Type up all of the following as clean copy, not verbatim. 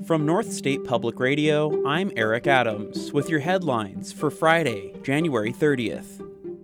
From North State Public Radio, I'm Eric Adams with your headlines for Friday, January 30th.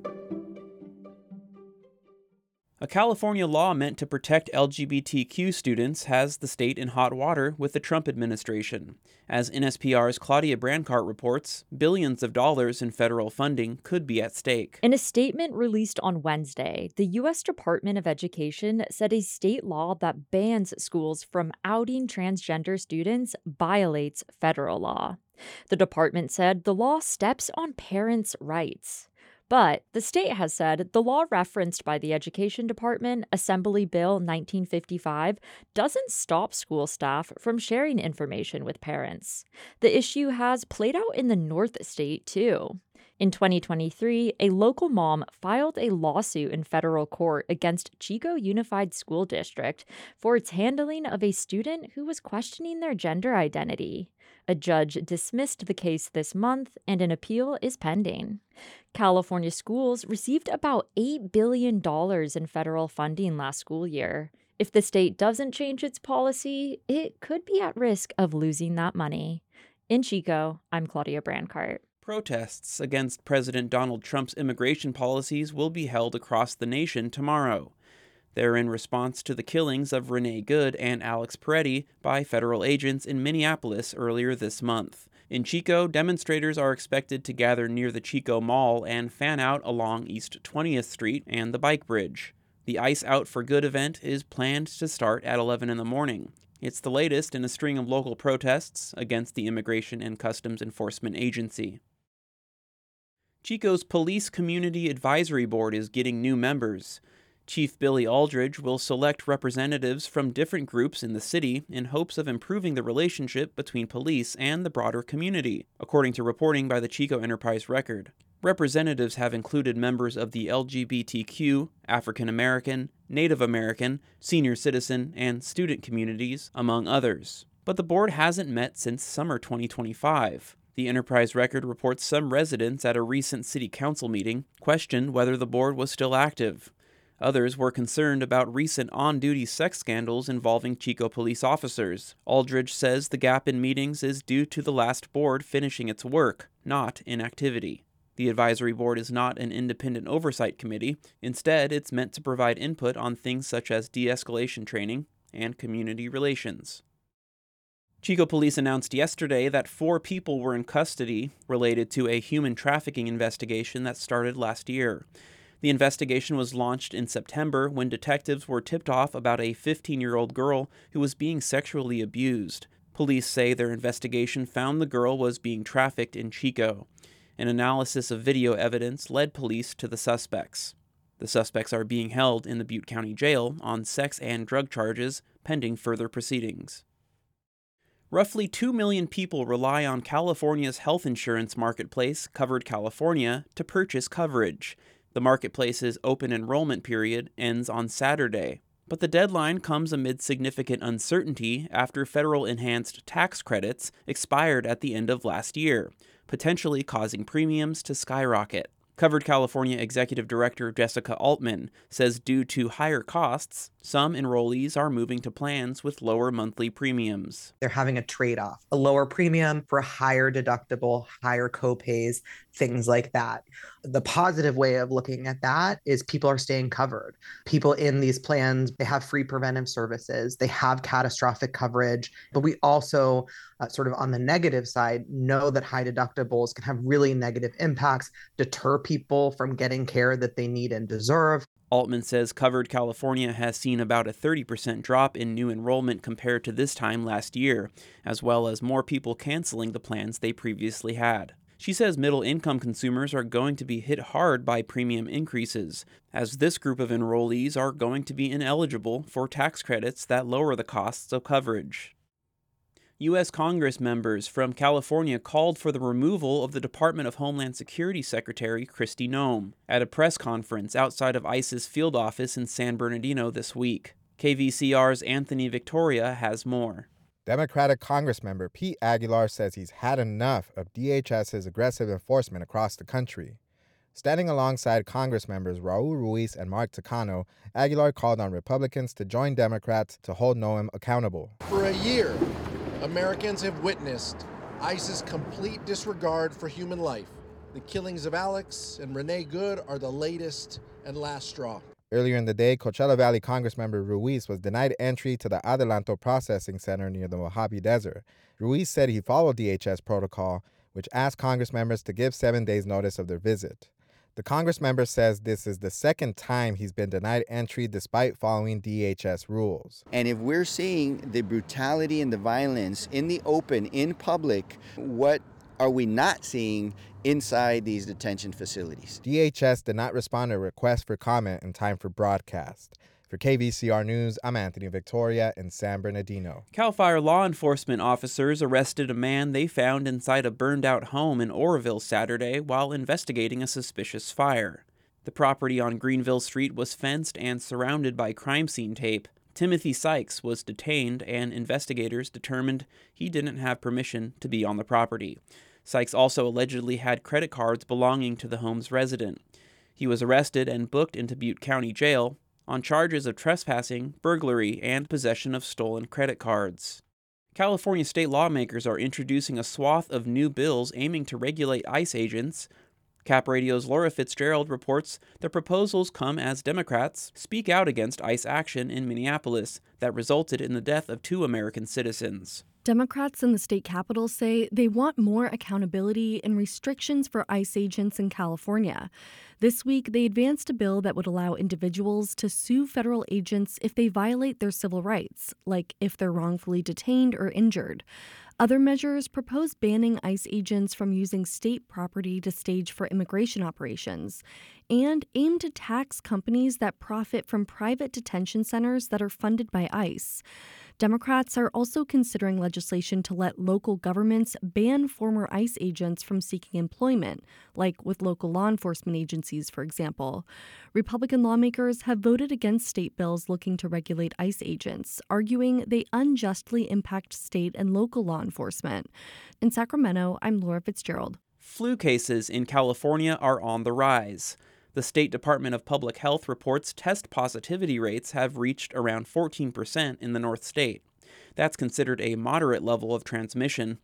A California law meant to protect LGBTQ students has the state in hot water with the Trump administration. As NSPR's Claudia Brancart reports, billions of dollars in federal funding could be at stake. In a statement released on Wednesday, the U.S. Department of Education said a state law that bans schools from outing transgender students violates federal law. The department said the law steps on parents' rights. But the state has said the law referenced by the Education Department, Assembly Bill 1955, doesn't stop school staff from sharing information with parents. The issue has played out in the North State, too. In 2023, a local mom filed a lawsuit in federal court against Chico Unified School District for its handling of a student who was questioning their gender identity. A judge dismissed the case this month, and an appeal is pending. California schools received about $8 billion in federal funding last school year. If the state doesn't change its policy, it could be at risk of losing that money. In Chico, I'm Claudia Brancart. Protests against President Donald Trump's immigration policies will be held across the nation tomorrow. They're in response to the killings of Renee Good and Alex Peretti by federal agents in Minneapolis earlier this month. In Chico, demonstrators are expected to gather near the Chico Mall and fan out along East 20th Street and the Bike Bridge. The Ice Out for Good event is planned to start at 11 in the morning. It's the latest in a string of local protests against the Immigration and Customs Enforcement Agency. Chico's Police Community Advisory Board is getting new members. Chief Billy Aldridge will select representatives from different groups in the city in hopes of improving the relationship between police and the broader community, according to reporting by the Chico Enterprise Record. Representatives have included members of the LGBTQ, African American, Native American, senior citizen, and student communities, among others. But the board hasn't met since summer 2025. The Enterprise Record reports some residents at a recent city council meeting questioned whether the board was still active. Others were concerned about recent on-duty sex scandals involving Chico police officers. Aldridge says the gap in meetings is due to the last board finishing its work, not inactivity. The advisory board is not an independent oversight committee. Instead, it's meant to provide input on things such as de-escalation training and community relations. Chico police announced yesterday that 4 people were in custody related to a human trafficking investigation that started last year. The investigation was launched in September when detectives were tipped off about a 15-year-old girl who was being sexually abused. Police say their investigation found the girl was being trafficked in Chico. An analysis of video evidence led police to the suspects. The suspects are being held in the Butte County Jail on sex and drug charges, pending further proceedings. Roughly 2 million people rely on California's health insurance marketplace, Covered California, to purchase coverage. The marketplace's open enrollment period ends on Saturday, but the deadline comes amid significant uncertainty after federal enhanced tax credits expired at the end of last year, potentially causing premiums to skyrocket. Covered California Executive Director Jessica Altman says due to higher costs, some enrollees are moving to plans with lower monthly premiums. They're having a trade-off, a lower premium for a higher deductible, higher copays, things like that. The positive way of looking at that is people are staying covered. People in these plans, they have free preventive services, they have catastrophic coverage, but we also sort of on the negative side, know that high deductibles can have really negative impacts, deter people from getting care that they need and deserve. Altman says Covered California has seen about a 30% drop in new enrollment compared to this time last year, as well as more people canceling the plans they previously had. She says middle-income consumers are going to be hit hard by premium increases, as this group of enrollees are going to be ineligible for tax credits that lower the costs of coverage. U.S. Congress members from California called for the removal of the Department of Homeland Security Secretary Kristi Noem at a press conference outside of ICE's field office in San Bernardino this week. KVCR's Anthony Victoria has more. Democratic Congressmember Pete Aguilar says he's had enough of DHS's aggressive enforcement across the country. Standing alongside Congress members Raul Ruiz and Mark Takano, Aguilar called on Republicans to join Democrats to hold Noem accountable. For a year, Americans have witnessed ICE's complete disregard for human life. The killings of Alex and Renee Good are the latest and last straw. Earlier in the day, Coachella Valley Congressmember Ruiz was denied entry to the Adelanto Processing Center near the Mojave Desert. Ruiz said he followed DHS protocol, which asked Congress members to give 7 days' notice of their visit. The Congress member says this is the second time he's been denied entry despite following DHS rules. And if we're seeing the brutality and the violence in the open, in public, what are we not seeing inside these detention facilities? DHS did not respond to a request for comment in time for broadcast. For KVCR News, I'm Anthony Victoria in San Bernardino. CAL FIRE law enforcement officers arrested a man they found inside a burned-out home in Oroville Saturday while investigating a suspicious fire. The property on Greenville Street was fenced and surrounded by crime scene tape. Timothy Sykes was detained, and investigators determined he didn't have permission to be on the property. Sykes also allegedly had credit cards belonging to the home's resident. He was arrested and booked into Butte County Jail on charges of trespassing, burglary, and possession of stolen credit cards. California state lawmakers are introducing a swath of new bills aiming to regulate ICE agents. Cap Radio's Laura Fitzgerald reports the proposals come as Democrats speak out against ICE action in Minneapolis that resulted in the death of 2 American citizens. Democrats in the state capitol say they want more accountability and restrictions for ICE agents in California. This week, they advanced a bill that would allow individuals to sue federal agents if they violate their civil rights, like if they're wrongfully detained or injured. Other measures propose banning ICE agents from using state property to stage for immigration operations and aim to tax companies that profit from private detention centers that are funded by ICE. Democrats are also considering legislation to let local governments ban former ICE agents from seeking employment, like with local law enforcement agencies, for example. Republican lawmakers have voted against state bills looking to regulate ICE agents, arguing they unjustly impact state and local law enforcement. In Sacramento, I'm Laura Fitzgerald. Flu cases in California are on the rise. The State Department of Public Health reports test positivity rates have reached around 14% in the North State. That's considered a moderate level of transmission.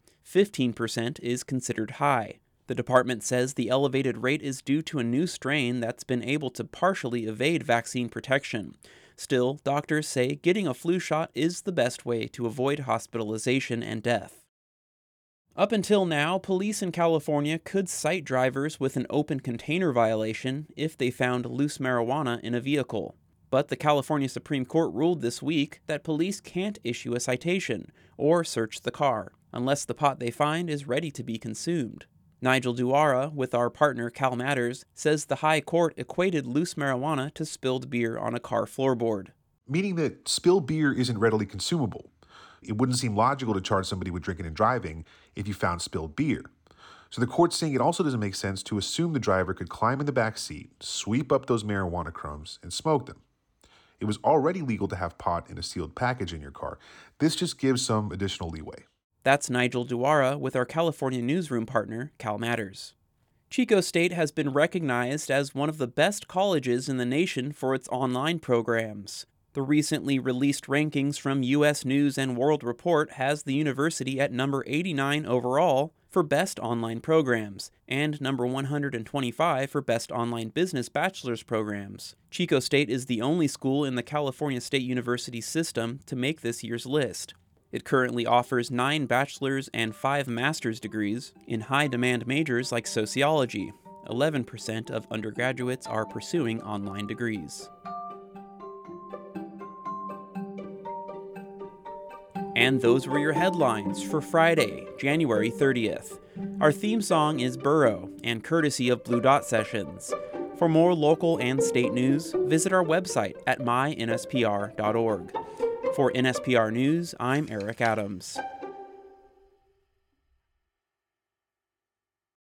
15% is considered high. The department says the elevated rate is due to a new strain that's been able to partially evade vaccine protection. Still, doctors say getting a flu shot is the best way to avoid hospitalization and death. Up until now, police in California could cite drivers with an open container violation if they found loose marijuana in a vehicle. But the California Supreme Court ruled this week that police can't issue a citation or search the car unless the pot they find is ready to be consumed. Nigel Duara, with our partner Cal Matters, says the High Court equated loose marijuana to spilled beer on a car floorboard. Meaning that spilled beer isn't readily consumable. It wouldn't seem logical to charge somebody with drinking and driving if you found spilled beer. So the court's saying it also doesn't make sense to assume the driver could climb in the back seat, sweep up those marijuana crumbs, and smoke them. It was already legal to have pot in a sealed package in your car. This just gives some additional leeway. That's Nigel Duara with our California newsroom partner, Cal Matters. Chico State has been recognized as one of the best colleges in the nation for its online programs. The recently released rankings from U.S. News & World Report has the university at number 89 overall for best online programs, and number 125 for best online business bachelor's programs. Chico State is the only school in the California State University system to make this year's list. It currently offers 9 bachelor's and 5 master's degrees in high-demand majors like sociology. 11% of undergraduates are pursuing online degrees. And those were your headlines for Friday, January 30th. Our theme song is Burrow, and courtesy of Blue Dot Sessions. For more local and state news, visit our website at mynspr.org. For NSPR News, I'm Eric Adams.